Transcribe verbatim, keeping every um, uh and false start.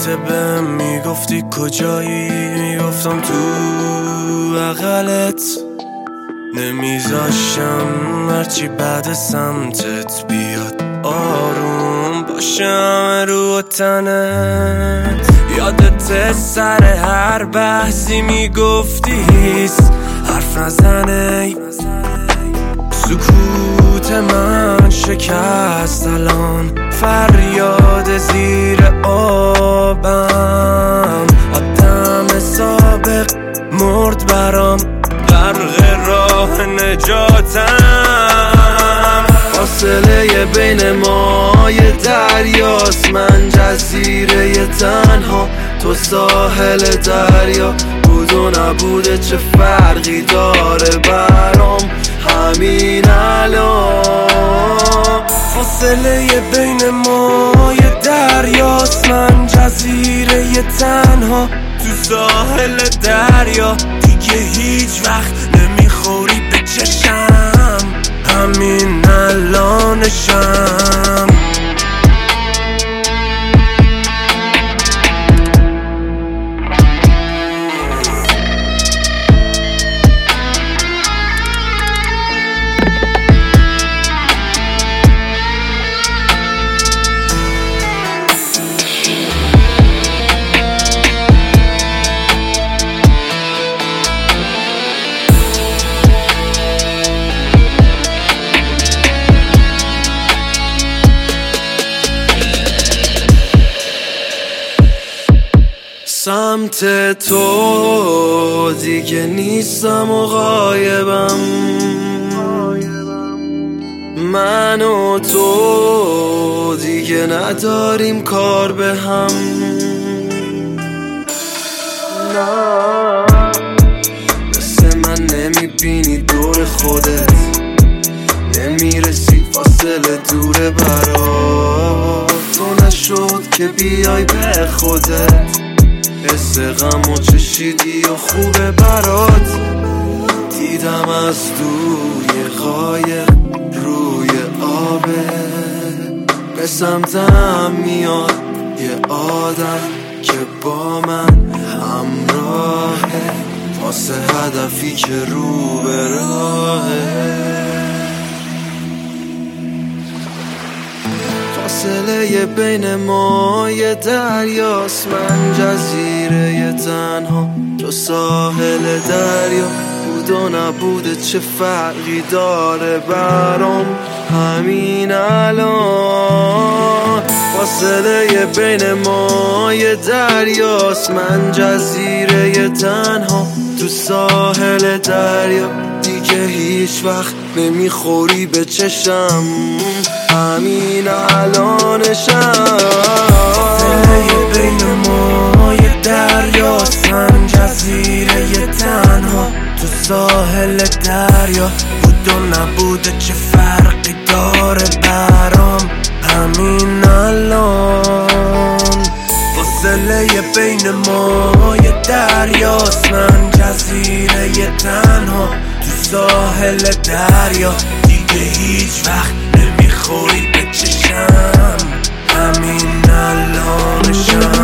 دفعه بهم میگفتی کجایی، میگفتم تو بغلت، نمیذاشم هرچی بعد سمتت بیاد آروم باشم رو تنت. یادت سر هر بحثی میگفتی هیست حرف نزنه، سکوت من شکست الان فریاد زیر آبم. آدم سابق مرد برام غرق راه نجاتم. فاصله بین ما یه دریاست، من جزیره تنها تو ساحل دریا. بود و نبوده چه فرقی داره برام همین الان. فاصله بین ما یه دریاست، من جزیره تنها تو ساحل دریا. دیگه هیچ وقت نمیخوری به چشم، همین الانشم. سمت تو دیگه نیستم و غایبم، من و تو دیگه نداریم کار به هم. نه مثل من نمیبینی دور خودت، نمیرسی فاصله دوره برات. تو نشد که بیای به خودت، حس غم و چشیدی و خوبه برات. دیدم از دور یه قایق روی آبه، به سمتم میاد یه آدم که با من همراهه، واسه هدفی که رو به راهه. فاصله بین ما یه دریاست، من جزیره تنها تو ساحل دریا. بود و نبوده چه فرقی داره برام همین الان. فاصله بین ما یه دریاست، من جزیره تنها تو ساحل دریا. دیگه هیچ وقت نمیخوری به چشم، همین الانشم. فاصله بین ما یه دریاست، من جزیره تنها تو ساحل دریا. بود و نبوده چه فرقی داره برام همین الان. فاصله بین ما یه دریاست، من جزیره تنها تو ساحل دریا. دیگه هیچ وقت نمیخوری به چشم، همین الانشم.